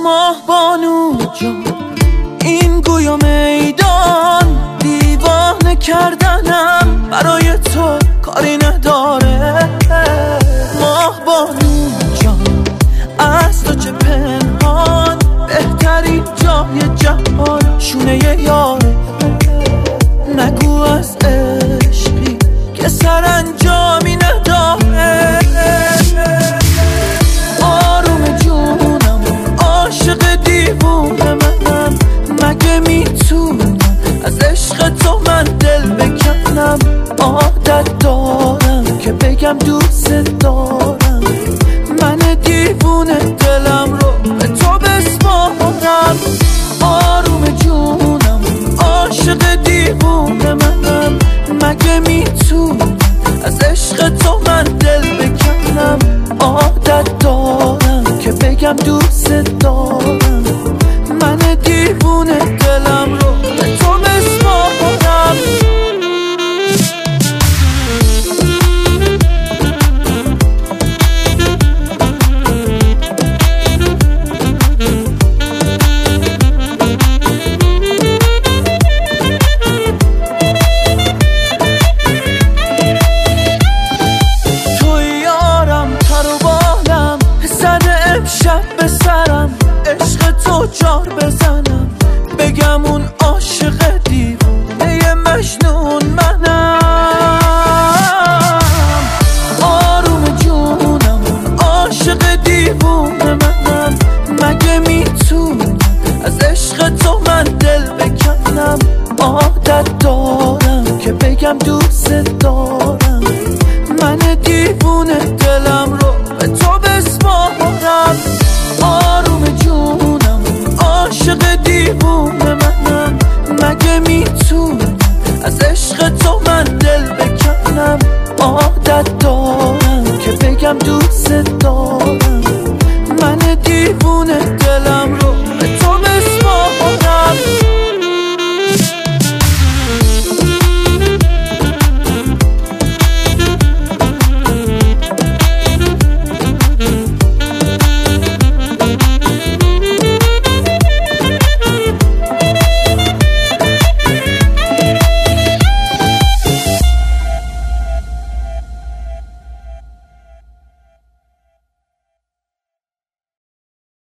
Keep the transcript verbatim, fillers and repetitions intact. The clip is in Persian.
ماه بانو جان این گویا میدان دیوانه کردنم برای تو کاری نداره. ماه بانو جان از تو چه پنهان بهترین جای جهان شونه یاره. نگو از عشقی که سرانجامی نداره. آروم جونم عاشق دیوونه منم، مگه میتونم از عشق تو من دل بکنم؟ عادت دارم که بگم دوست دارم، من دیوونه دلم رو به تو بسپارم. آروم جونم عاشق دیوونه منم، مگه میتونم از عشق تو من دل بکنم؟ عادت دارم که بگم دوست دارم، من دیوونه دلم رو به تو بسپارم. شب به سرم عشق تو جار بزنم، بگم اون عاشق دیوونه مجنون منم. آروم جونم عاشق دیوونه منم، مگه میتونم از عشق تو من دل بکنم؟ عادت دارم که بگم دوست دارم، من دیوونه دلم رو به تو بسپارم. آروم جونم عاشق دیوونه منم، مگه میتونم از عشق تو من دل بکنم؟ عادت دارم که بگم دوست دارم،